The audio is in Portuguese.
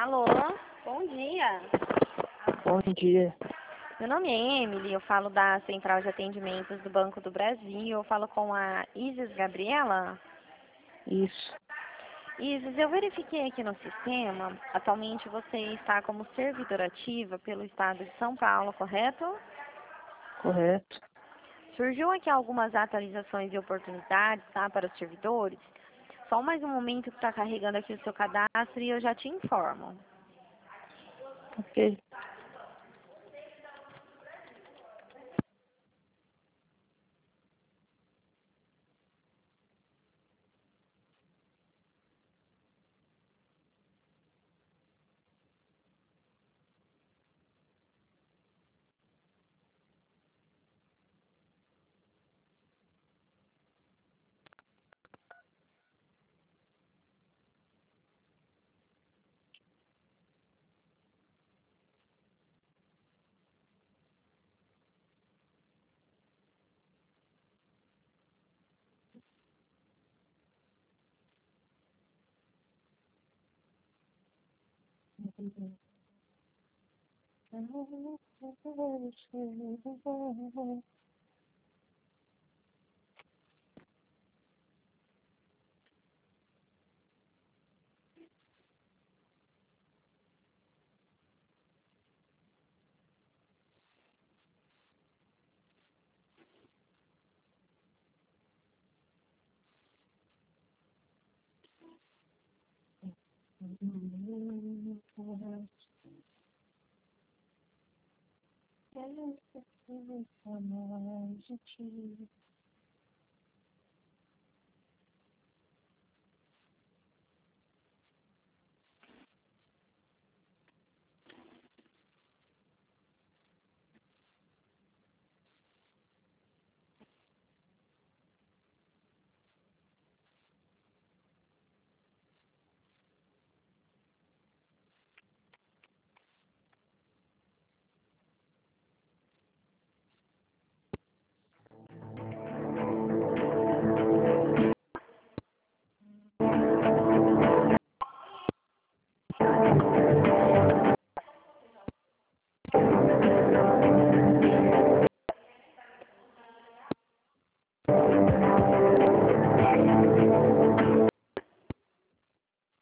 Alô, bom dia. Bom dia. Meu nome é Emily, eu falo da Central de Atendimentos do Banco do Brasil. Eu falo com a Isis Gabriela. Isso, Isis, eu verifiquei aqui no sistema. Atualmente você está como servidora ativa pelo estado de São Paulo, correto? correto. Surgiu aqui algumas atualizações e oportunidades, tá, para os servidores. Só mais um momento que está carregando aqui o seu cadastro e eu já te informo. Ok.